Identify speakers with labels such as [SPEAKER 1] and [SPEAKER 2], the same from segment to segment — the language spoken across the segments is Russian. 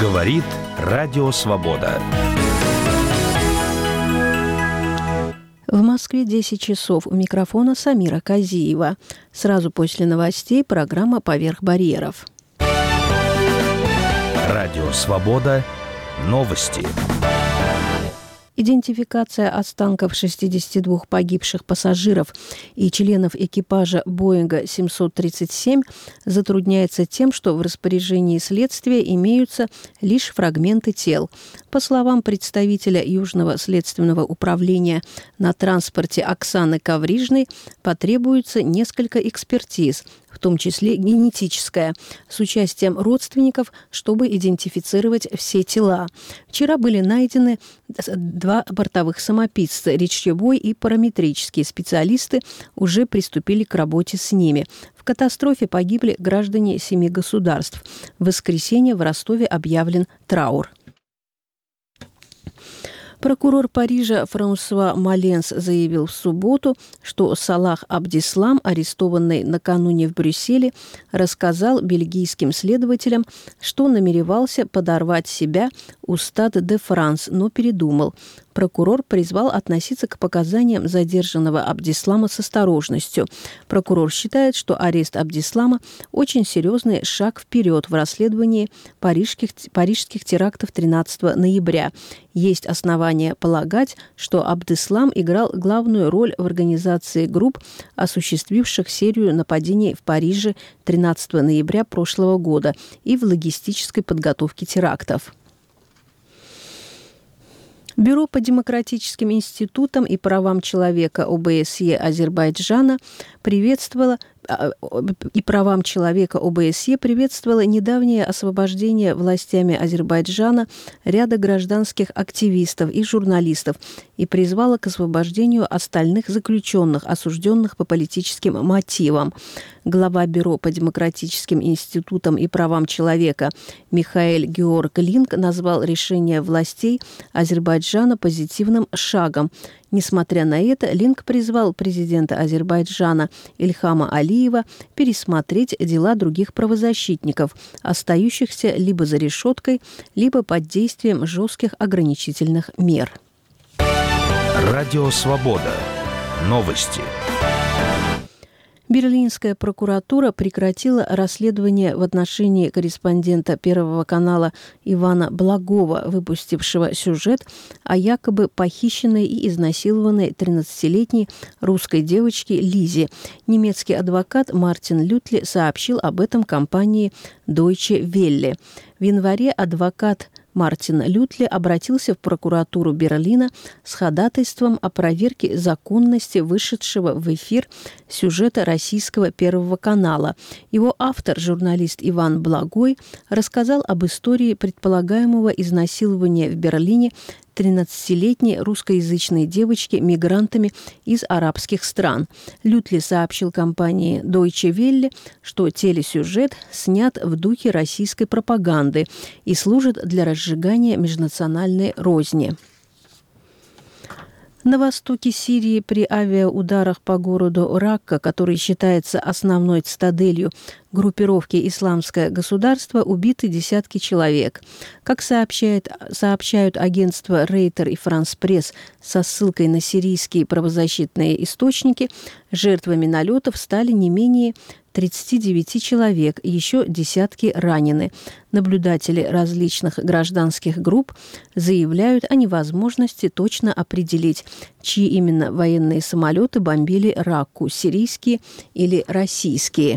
[SPEAKER 1] Говорит Радио Свобода.
[SPEAKER 2] В Москве 10 часов. У микрофона Самира Казиева. Сразу после новостей программа «Поверх барьеров».
[SPEAKER 1] Радио Свобода. Новости.
[SPEAKER 2] Идентификация останков 62 погибших пассажиров и членов экипажа Боинга 737 затрудняется тем, что в распоряжении следствия имеются лишь фрагменты тел. По словам представителя Южного следственного управления на транспорте Оксаны Коврижной, потребуется несколько экспертиз, в том числе генетическая, с участием родственников, чтобы идентифицировать все тела. Вчера были найдены 2 бортовых самописца. Речевой и параметрические специалисты уже приступили к работе с ними. В катастрофе погибли граждане 7 государств. В воскресенье в Ростове объявлен траур. Прокурор Парижа Франсуа Маленс заявил в субботу, что Салах Абдислам, арестованный накануне в Брюсселе, рассказал бельгийским следователям, что намеревался подорвать себя у Стад де Франс, но передумал. Прокурор призвал относиться к показаниям задержанного Абдислама с осторожностью. Прокурор считает, что арест Абдислама – очень серьезный шаг вперед в расследовании парижских терактов 13 ноября. Есть основания полагать, что Абдислам играл главную роль в организации групп, осуществивших серию нападений в Париже 13 ноября прошлого года и в логистической подготовке терактов. Бюро по демократическим институтам и правам человека ОБСЕ Азербайджана приветствовало недавнее освобождение властями Азербайджана ряда гражданских активистов и журналистов и призвало к освобождению остальных заключенных, осужденных по политическим мотивам. Глава Бюро по демократическим институтам и правам человека Михаэль Георг Линк назвал решение властей Азербайджана позитивным шагом. Несмотря на это, Линк призвал президента Азербайджана Ильхама Алиева пересмотреть дела других правозащитников, остающихся либо за решеткой, либо под действием жестких ограничительных мер.
[SPEAKER 1] Радио Свобода. Новости.
[SPEAKER 2] Берлинская прокуратура прекратила расследование в отношении корреспондента Первого канала Ивана Благова, выпустившего сюжет о якобы похищенной и изнасилованной 13-летней русской девочке Лизе. Немецкий адвокат Мартин Лютли сообщил об этом компании Deutsche Welle. В январе адвокат Мартин Лютли обратился в прокуратуру Берлина с ходатайством о проверке законности вышедшего в эфир сюжета российского Первого канала. Его автор, журналист Иван Благой, рассказал об истории предполагаемого изнасилования в Берлине 13-летней русскоязычной девочки мигрантами из арабских стран. Лютли сообщил компании Deutsche Welle, что телесюжет снят в духе российской пропаганды и служит для разжигания межнациональной розни. На востоке Сирии при авиаударах по городу Ракка, который считается основной цитаделью группировки «Исламское государство», убиты десятки человек. Как сообщают агентства Рейтер и Франс Пресс со ссылкой на сирийские правозащитные источники, жертвами налетов стали не менее 39 человек, еще десятки ранены. Наблюдатели различных гражданских групп заявляют о невозможности точно определить, чьи именно военные самолеты бомбили Ракку – сирийские или российские.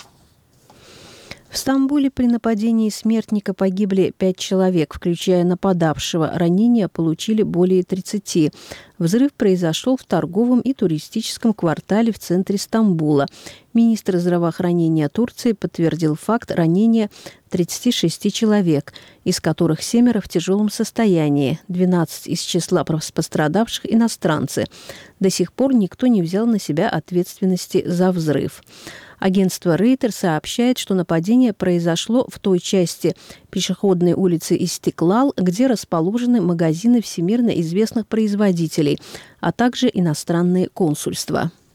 [SPEAKER 2] В Стамбуле при нападении смертника погибли 5 человек, включая нападавшего. Ранения получили более 30. Взрыв произошел в торговом и туристическом квартале в центре Стамбула. Министр здравоохранения Турции подтвердил факт ранения 36 человек, из которых 7 в тяжелом состоянии, 12 из числа пострадавших иностранцы. До сих пор никто не взял на себя ответственности за взрыв. Агентство Рейтер сообщает, что нападение произошло в той части пешеходной улицы Истиклал, где расположены магазины всемирно известных производителей, а также иностранные консульства.